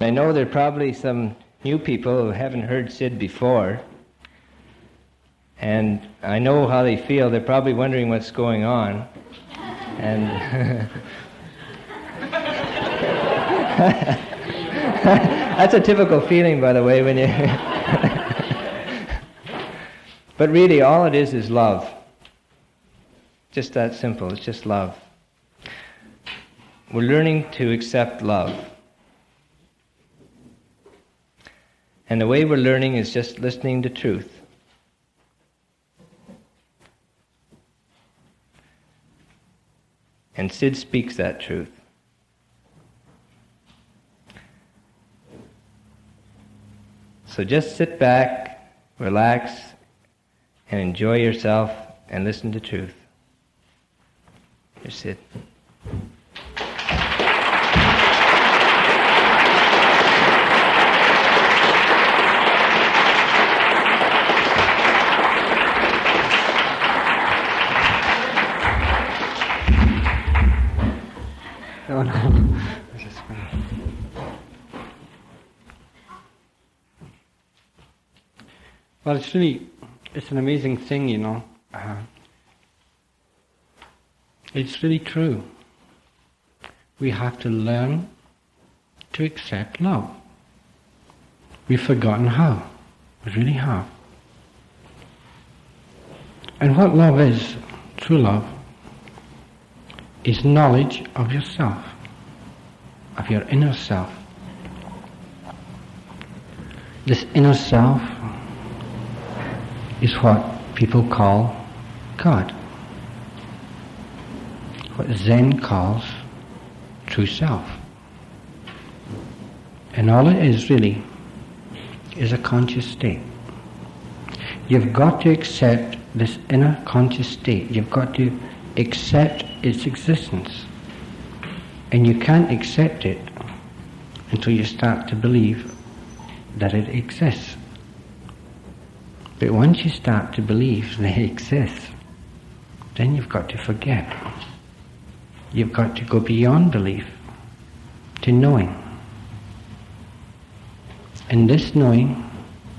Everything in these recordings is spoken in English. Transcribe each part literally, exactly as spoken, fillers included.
I know there are probably some new people who haven't heard Sid before, and I know how they feel. They're probably wondering what's going on. And that's a typical feeling, by the way, when you... But really, all it is is love. Just that simple. It's just love. We're learning to accept love. And the way we're learning is just listening to truth. And Sid speaks that truth. So just sit back, relax, and enjoy yourself and listen to truth. Here, Sid. Oh, no. Well, it's really, it's an amazing thing, you know. Uh, it's really true. We have to learn to accept love. We've forgotten how. We really have. And what love is, true love, is knowledge of yourself, of your inner self. This inner self is what people call God, what Zen calls true self. And all it is really is a conscious state. You've got to accept this inner conscious state. You've got to accept its existence. And you can't accept it until you start to believe that it exists. But once you start to believe that it exists, then you've got to forget. You've got to go beyond belief to knowing. And this knowing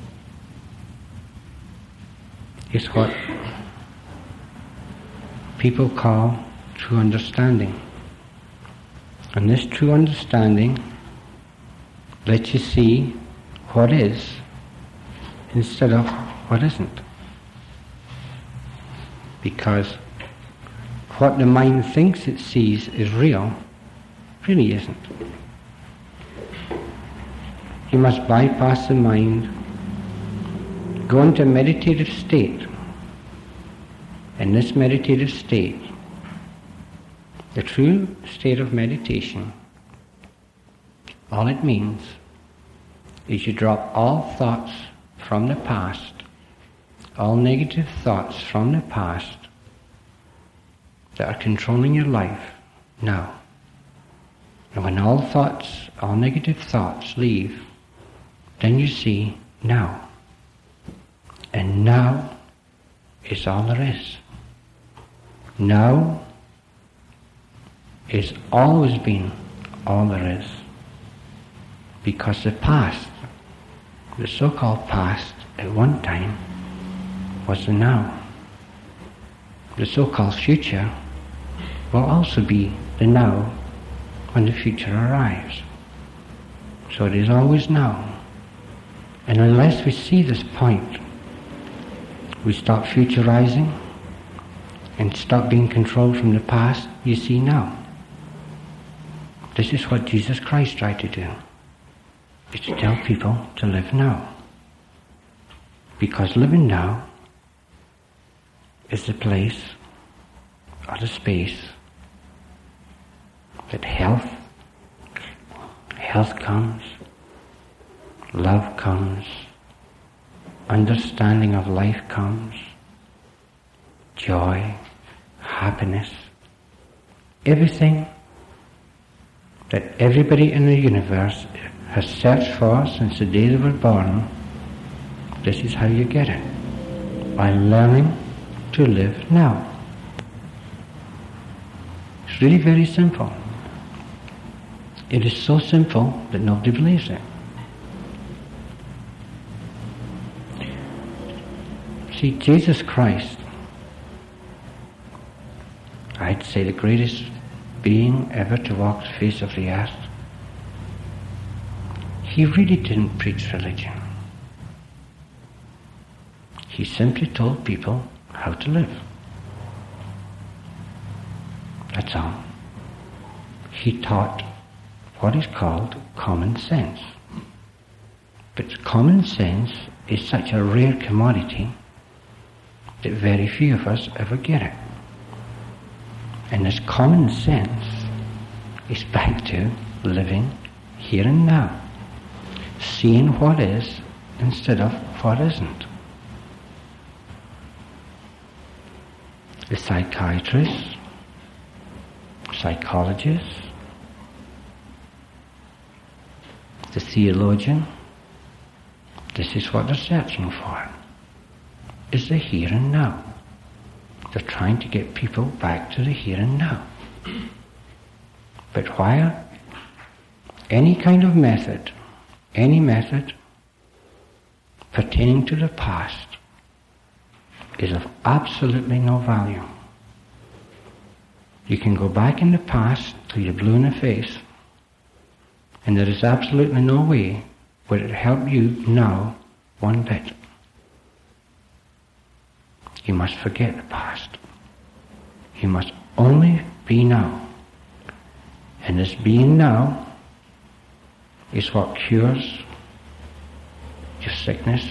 is what people call true understanding. And this true understanding lets you see what is instead of what isn't. Because what the mind thinks it sees is real, really isn't. You must bypass the mind, go into a meditative state. In this meditative state, the true state of meditation, all it means is you drop all thoughts from the past, all negative thoughts from the past that are controlling your life now. And when all thoughts, all negative thoughts leave, then you see now. And now is all there is. Now is always been all there is. Because the past, the so-called past at one time, was the now. The so-called future will also be the now when the future arrives. So it is always now. And unless we see this point, we stop futurizing and stop being controlled from the past, you see now. This is what Jesus Christ tried to do, is to tell people to live now. Because living now is the place or the space that health, health comes, love comes, understanding of life comes, joy, happiness, everything that everybody in the universe has searched for since the day they were born. This is how you get it, by learning to live now. It's really very simple. It is so simple that nobody believes it. See, Jesus Christ, I'd say the greatest being ever to walk the face of the earth, he really didn't preach religion. He simply told people how to live. That's all. He taught what is called common sense. But common sense is such a rare commodity that very few of us ever get it. And this common sense is back to living here and now, seeing what is instead of what isn't. The psychiatrists, psychologists, the theologian, this is what they're searching for, is the here and now. They're trying to get people back to the here and now. But while any kind of method, any method pertaining to the past is of absolutely no value. You can go back in the past till you're blue in the face, and there is absolutely no way will it help you now one bit. You must forget the past. You must only be now. And this being now is what cures your sickness.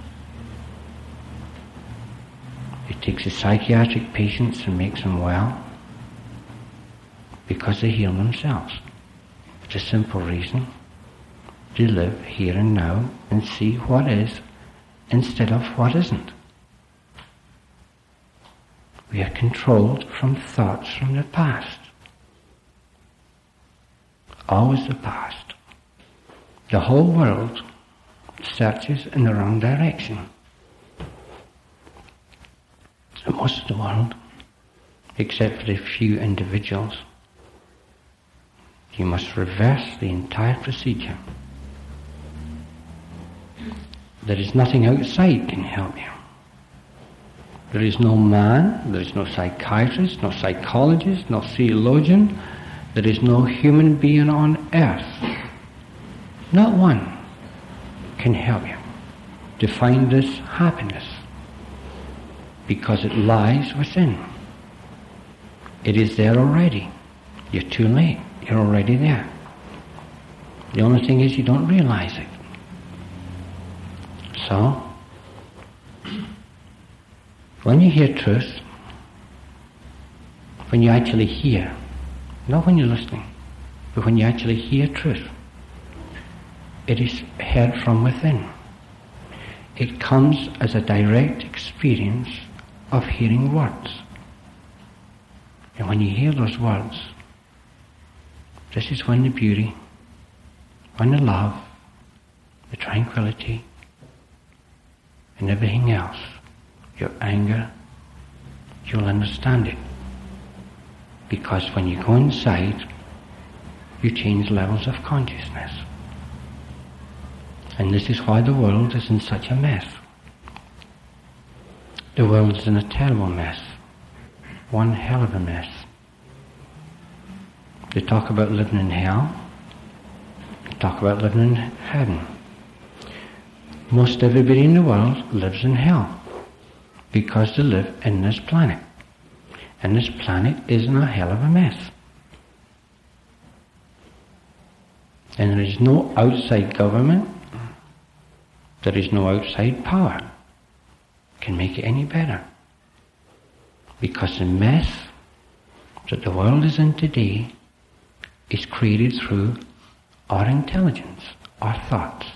It takes the psychiatric patients and makes them well because they heal themselves. It's a simple reason. They live here and now and see what is instead of what isn't. We are controlled from thoughts from the past. Always the past. The whole world searches in the wrong direction. So most of the world, except for a few individuals, you must reverse the entire procedure. There is nothing outside can help you. There is no man, there is no psychiatrist, no psychologist, no theologian, there is no human being on earth. Not one can help you to find this happiness because it lies within. It is there already. You're too late. You're already there. The only thing is you don't realize it. So, when you hear truth, when you actually hear, not when you're listening, but when you actually hear truth, it is heard from within. It comes as a direct experience of hearing words. And when you hear those words, this is when the beauty, when the love, the tranquility, and everything else, your anger, you'll understand it. Because when you go inside, you change levels of consciousness. And this is why the world is in such a mess. The world is in a terrible mess. One hell of a mess. They talk about living in hell. They talk about living in heaven. Most everybody in the world lives in hell because they live in this planet. And this planet is in a hell of a mess. And there is no outside government, there is no outside power can make it any better. Because the mess that the world is in today is created through our intelligence, our thoughts.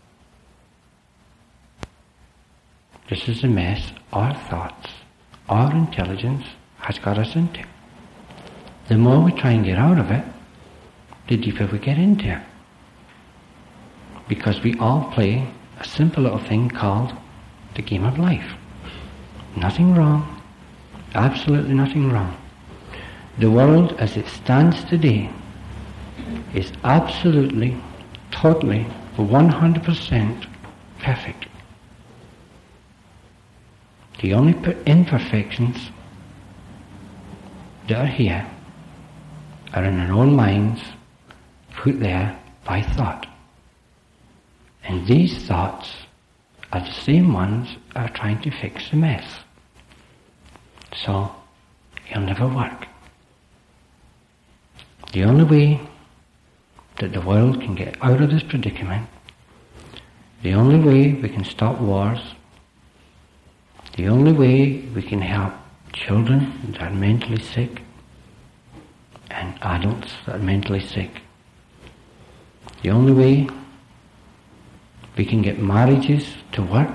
This is the mess our thoughts, our intelligence has got us into. The more we try and get out of it, the deeper we get into it. Because we all play a simple little thing called the game of life. Nothing wrong. Absolutely nothing wrong. The world as it stands today is absolutely, totally, one hundred percent perfect. The only imperfections that are here are in our own minds, put there by thought. And these thoughts are the same ones that are trying to fix the mess. So, it'll never work. The only way that the world can get out of this predicament, the only way we can stop wars, the only way we can help children that are mentally sick and adults that are mentally sick, the only way we can get marriages to work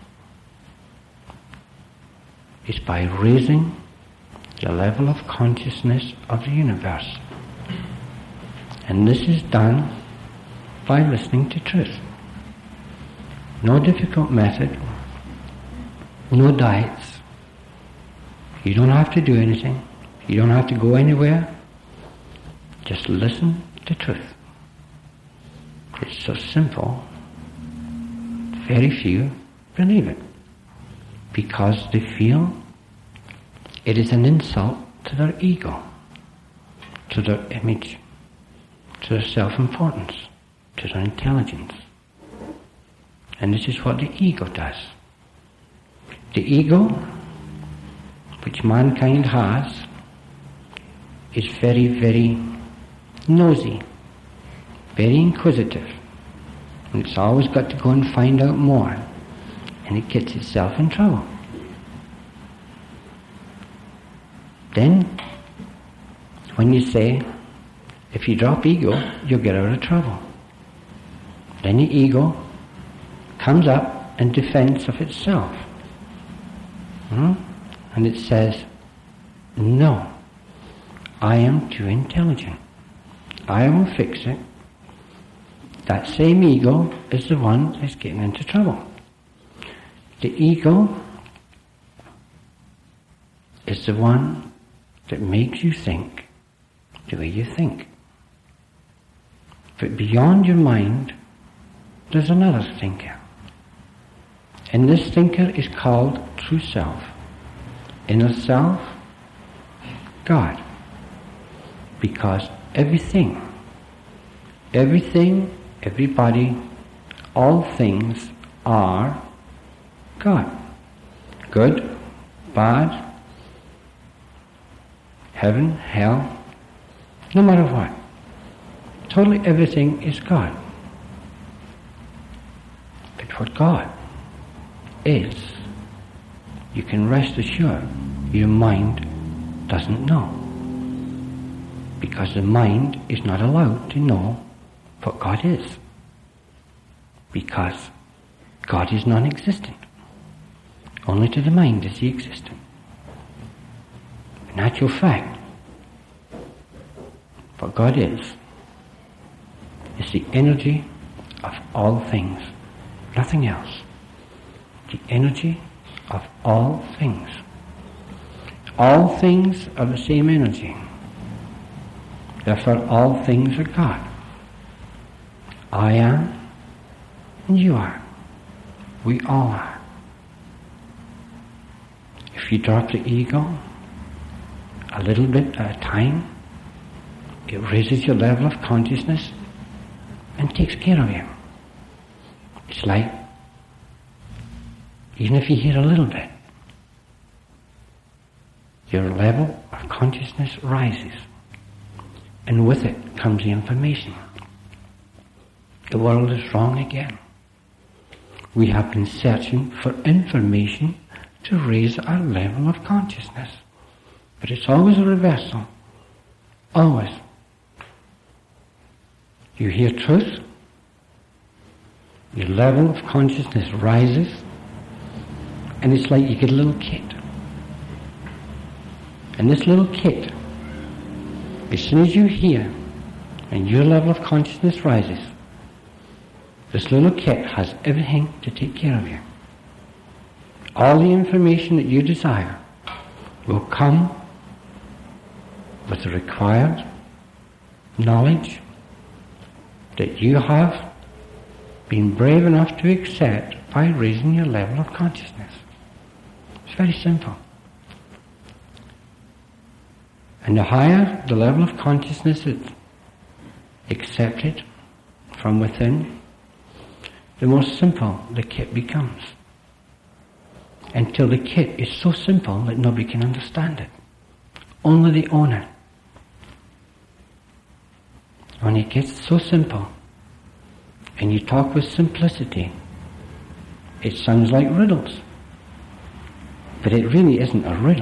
is by raising the level of consciousness of the universe. And this is done by listening to truth. No difficult method, no diets. You don't have to do anything. You don't have to go anywhere. Just listen to truth. It's so simple. Very few believe it because they feel it is an insult to their ego, to their image, to their self-importance, to their intelligence. And this is what the ego does. The ego, which mankind has, is very, very nosy, very inquisitive. And it's always got to go and find out more. And it gets itself in trouble. Then, when you say, if you drop ego, you'll get out of trouble. Then the ego comes up in defense of itself. Hmm? And it says, no, I am too intelligent. I will fix it. That same ego is the one that's getting into trouble. The ego is the one that makes you think the way you think. But beyond your mind, there's another thinker. And this thinker is called true self. Inner self, God. Because everything, everything, everybody, all things are God. Good, bad, heaven, hell, no matter what. Totally everything is God. But what God is, you can rest assured your mind doesn't know. Because the mind is not allowed to know what God is. Because God is non-existent. Only to the mind is he existent. In actual fact, what God is, is the energy of all things, nothing else. The energy of all things. All things are the same energy. Therefore, all things are God. I am, and you are. We all are. If you drop the ego a little bit at a time, it raises your level of consciousness and takes care of you. It's like, even if you hear a little bit, your level of consciousness rises. And with it comes the information. The world is wrong again. We have been searching for information to raise our level of consciousness. But it's always a reversal. Always. You hear truth, your level of consciousness rises, and it's like you get a little kit. And this little kit, as soon as you hear and your level of consciousness rises, this little kit has everything to take care of you. All the information that you desire will come with the required knowledge that you have been brave enough to accept by raising your level of consciousness. It's very simple. And the higher the level of consciousness is accepted from within, the more simple the kit becomes. Until the kit is so simple that nobody can understand it. Only the owner. When it gets so simple, and you talk with simplicity, it sounds like riddles. But it really isn't a riddle.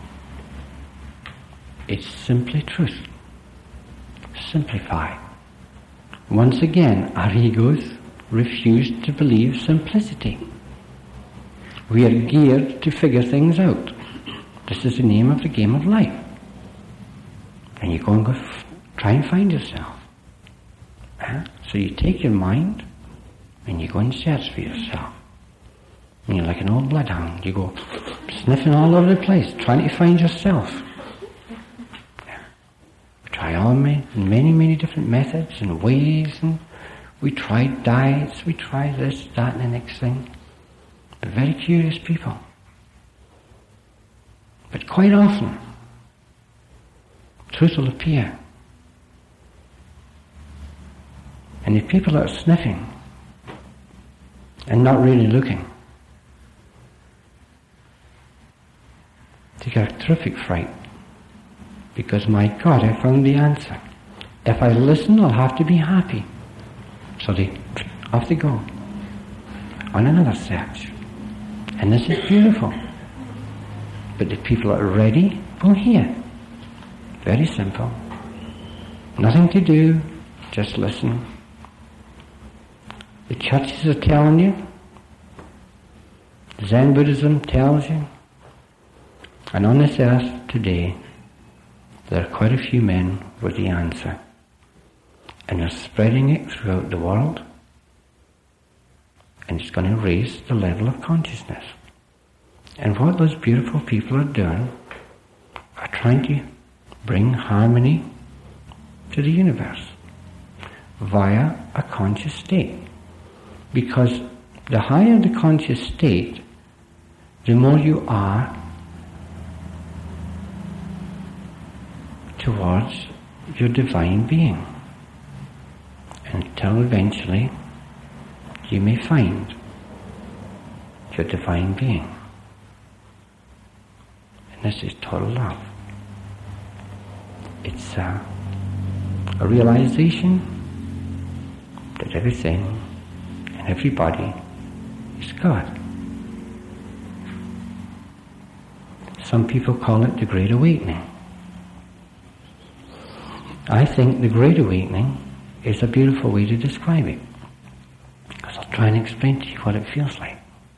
It's simply truth. Simplified. Once again, our egos refuse to believe simplicity. We are geared to figure things out. This is the name of the game of life. And you go and go f- try and find yourself. Huh? So you take your mind and you go and search for yourself. And you're like an old bloodhound. You go sniffing all over the place, trying to find yourself. We try all many, many, many different methods and ways, and we try diets, we try this, that, and the next thing. We're very curious people. But quite often, truth will appear. And if people are sniffing and not really looking, they get a terrific fright. Because, my God, I found the answer. If I listen, I'll have to be happy. So they, off they go on another search. And this is beautiful. But the people that are ready will hear. Very simple. Nothing to do, just listen. The churches are telling you. Zen Buddhism tells you. And on this earth today, there are quite a few men with the answer. And they're spreading it throughout the world. And it's going to raise the level of consciousness. And what those beautiful people are doing are trying to bring harmony to the universe via a conscious state. Because the higher the conscious state, the more you are towards your divine being. Until eventually you may find your divine being. And this is total love. It's a, a realization that everything and everybody is God. Some people call it the Great Awakening. I think the Great Awakening is a beautiful way to describe it. Because I'll try and explain to you what it feels like.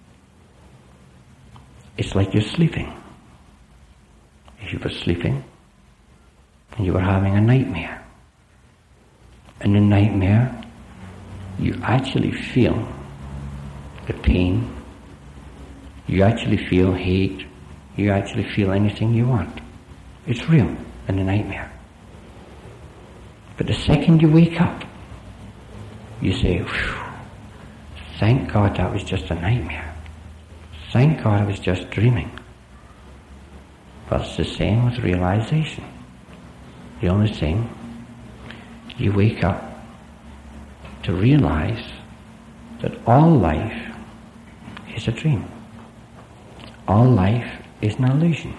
It's like you're sleeping. If you were sleeping and you were having a nightmare. And in nightmare, you actually feel the pain. You actually feel hate. You actually feel anything you want. It's real in the nightmare. But the second you wake up, you say, "Whew, thank God that was just a nightmare. Thank God I was just dreaming." Well, it's the same with realization. The only thing, you wake up to realize that all life is a dream. All life is an illusion.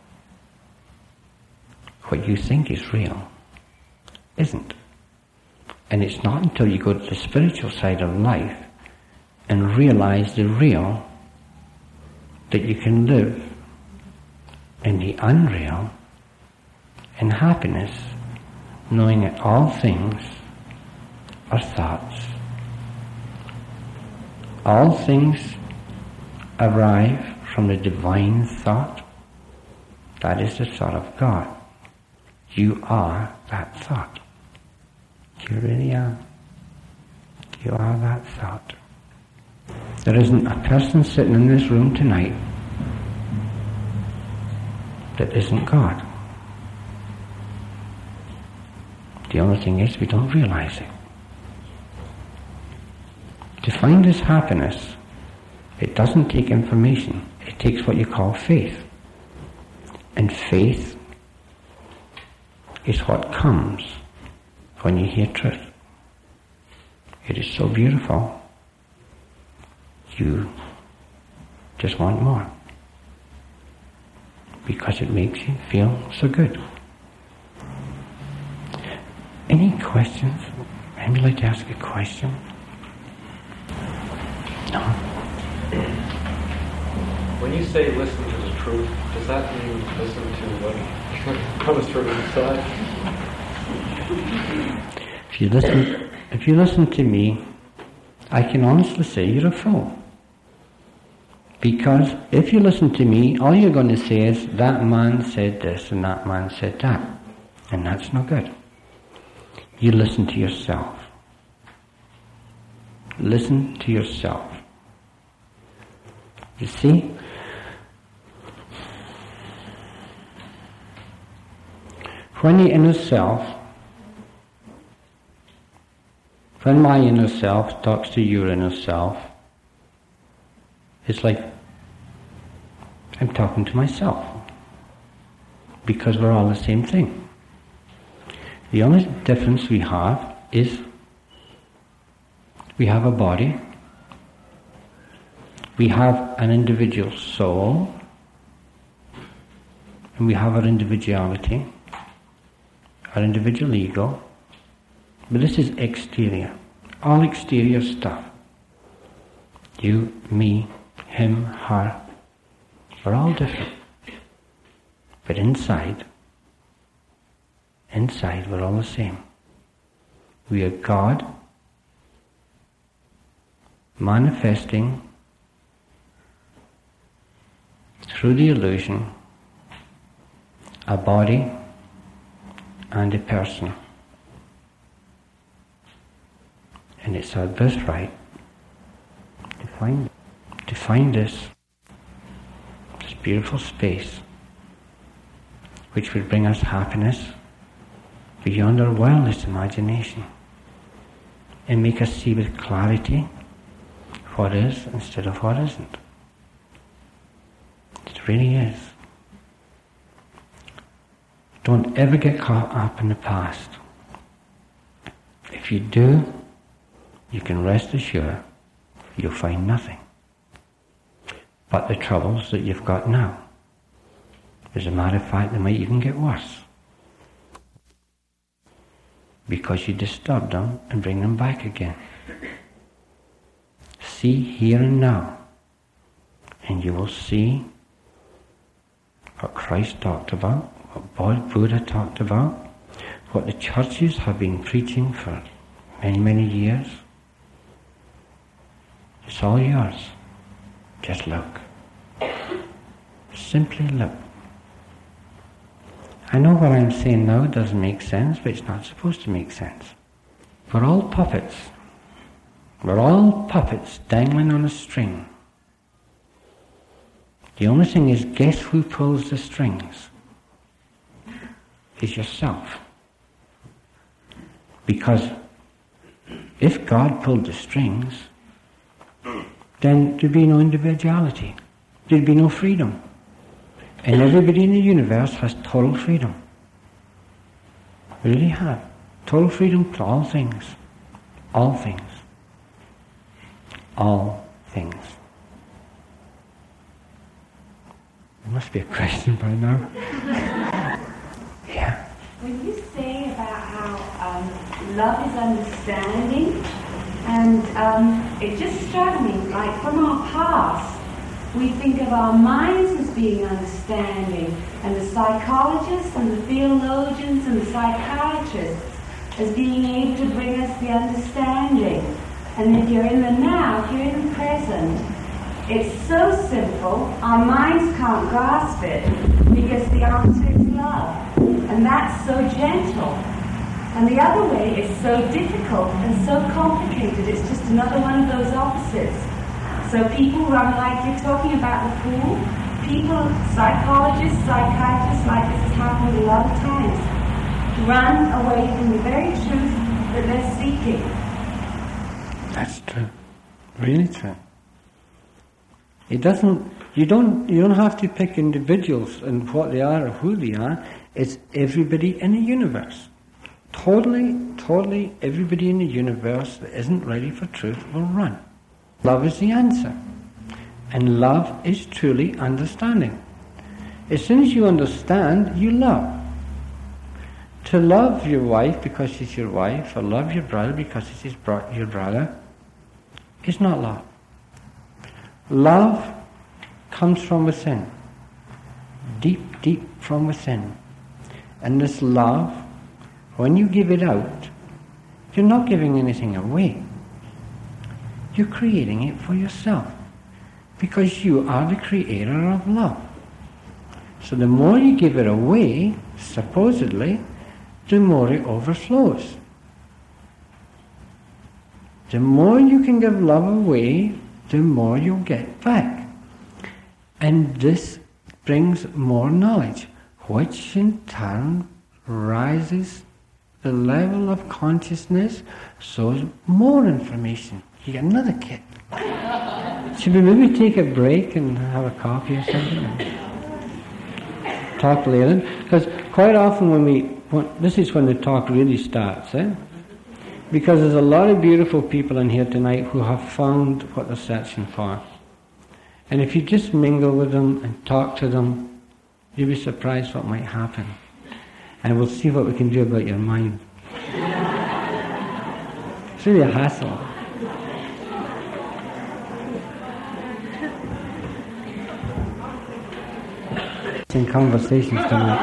What you think is real isn't. And it's not until you go to the spiritual side of life and realize the real that you can live in the unreal in happiness, knowing that all things are thoughts. All things arrive from the divine thought. That is the thought of God. You are that thought. You really are. You are that thought. There isn't a person sitting in this room tonight that isn't God. The only thing is we don't realize it. To find this happiness, it doesn't take information. It takes what you call faith. And faith is what comes when you hear truth. It is so beautiful. You just want more. Because it makes you feel so good. Any questions? Anybody like to ask a question? No? When you say listen to the truth, does that mean listen to what comes from inside? If you listen, if you listen to me, I can honestly say you're a fool. Because if you listen to me, all you're going to say is, that man said this and that man said that. And that's no good. You listen to yourself. Listen to yourself. You see? When the inner self, when my inner self talks to your inner self, it's like I'm talking to myself, because we're all the same thing. The only difference we have is we have a body, we have an individual soul, and we have our individuality, our individual ego, but this is exterior, all exterior stuff. You, me, him, her, we're all different. But inside, inside we're all the same. We are God manifesting through the illusion a body and a person. And it's our birthright to find to find this, this beautiful space which would bring us happiness beyond our wildest imagination and make us see with clarity what is instead of what isn't. It really is. Don't ever get caught up in the past. If you do, you can rest assured you'll find nothing but the troubles that you've got now. As a matter of fact, they might even get worse, because you disturb them and bring them back again. See here and now, and you will see what Christ talked about, what Buddha talked about, what the churches have been preaching for many, many years. It's all yours. Just look. Simply look. I know what I'm saying now doesn't make sense, but it's not supposed to make sense. We're all puppets. We're all puppets dangling on a string. The only thing is, guess who pulls the strings? Is yourself. Because if God pulled the strings, then there'd be no individuality. There'd be no freedom. And everybody in the universe has total freedom. We really have. Total freedom to all things. All things. All things. There must be a question by now. Yeah. When you say about how um, love is understanding, and um, it just struck me, like from our past, we think of our minds as being understanding, and the psychologists and the theologians and the psychiatrists as being able to bring us the understanding. And if you're in the now, if you're in the present, it's so simple, our minds can't grasp it, because the answer is love. And that's so gentle. And the other way is so difficult and so complicated. It's just another one of those opposites. So people run, like you're talking about the pool, people, psychologists, psychiatrists, like this has happened a lot of times, run away from the very truth that they're seeking. That's true. Really true. It doesn't, you don't, you don't have to pick individuals and what they are or who they are. It's everybody in the universe. Totally, totally everybody in the universe that isn't ready for truth will run. Love is the answer. And love is truly understanding. As soon as you understand, you love. To love your wife because she's your wife, or love your brother because he's his bro- your brother, is not love. Love comes from within. Deep, deep from within. And this love, when you give it out, you're not giving anything away. You're creating it for yourself. Because you are the creator of love. So the more you give it away, supposedly, the more it overflows. The more you can give love away, the more you'll get back. And this brings more knowledge, which in turn rises the level of consciousness, so more information. You get another kick. Should we maybe take a break and have a coffee or something? Talk later? Because quite often when we, when, this is when the talk really starts, eh? Because there's a lot of beautiful people in here tonight who have found what they're searching for. And if you just mingle with them and talk to them, you'll be surprised what might happen. And we'll see what we can do about your mind. It's really a hassle. In conversations tonight,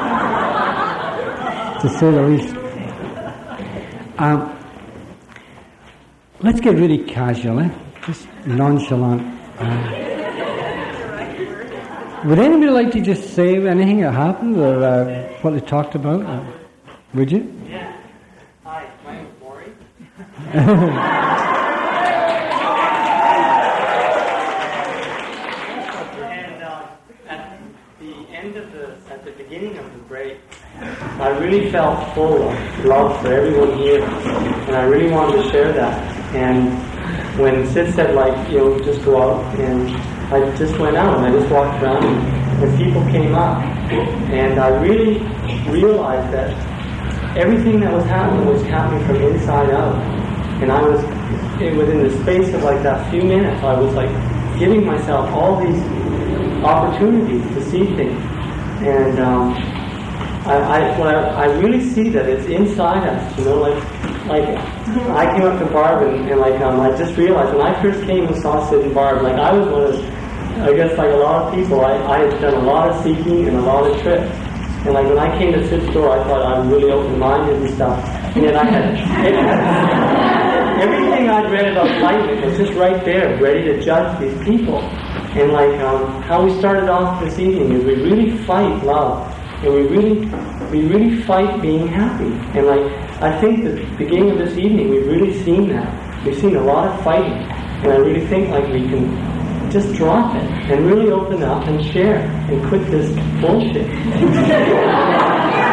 to say the least. Um, let's get really casual, eh? Just nonchalant. Uh, would anybody like to just say anything that happened or uh, what they talked about? Uh, would you? Yeah. Hi, my name's Maury. At the beginning of the break, I really felt full of love for everyone here, and I really wanted to share that. And when Sid said, like, you know, just go out, and I just went out and I just walked around, and people came up, and I really realized that everything that was happening was happening from inside out. And I was, it, within the space of like that few minutes, I was like giving myself all these opportunities to see things. And um, I, I, well, I, I really see that it's inside us, you know, like, like I came up to Barb and, and like, um, I just realized when I first came and saw Sid and Barb, like I was one of, I guess like a lot of people, I, I had done a lot of seeking and a lot of trips. And like when I came to Sid's store, I thought I was really open-minded and stuff. And then I had, it had everything I'd read about enlightenment was just right there, ready to judge these people. And like um, how we started off this evening is we really fight love, and we really, we really fight being happy. And like I think the beginning of this evening we've really seen that. We've seen a lot of fighting, and I really think like we can just drop it and really open up and share and quit this bullshit.